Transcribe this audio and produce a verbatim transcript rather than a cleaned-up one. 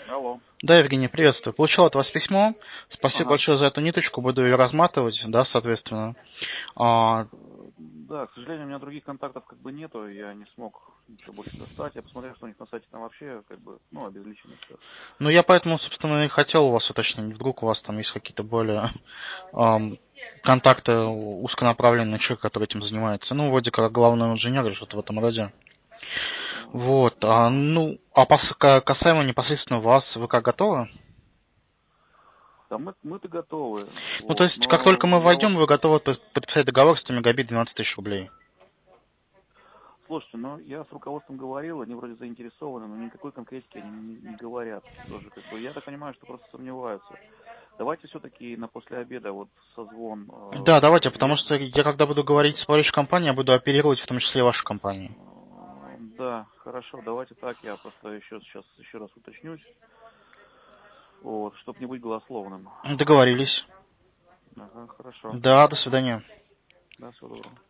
Алло. Да, Евгений, приветствую. Получил от вас письмо. Спасибо Ага. большое за эту ниточку. Буду ее разматывать, да, соответственно. А, Э, Да, к сожалению, у меня других контактов как бы нету, я не смог ничего больше достать. Я посмотрел, что у них на сайте там вообще как бы, ну, обезличено все. ну, я поэтому, собственно, и хотел у вас уточнить. Вдруг у вас там есть какие-то более ам, контакты узконаправленные человек, который этим занимается. Ну, вроде как главный инженер или что-то в этом роде. Вот. А, ну, а пос- ка- касаемо непосредственно вас, вы как готовы? Да, мы, мы-то готовы, Ну, то вот, есть, как только но мы я вот, войдем, вы готовы под- подписать договор сто мегабит двенадцать тысяч рублей. слушайте, ну, я с руководством говорил, они вроде заинтересованы, но никакой конкретики они не, не говорят. Тоже как бы, я так понимаю, что просто сомневаются. Давайте все-таки на после обеда вот созвон Да, э, давайте, потому проведем. что я когда буду говорить с управляющей компанией, я буду оперировать в том числе и вашу компанию. Э, Да, хорошо, давайте так, я просто еще сейчас еще раз уточнюсь, вот, чтобы не быть голословным. Договорились. Ага, хорошо. Да, до свидания. Да, всего доброго.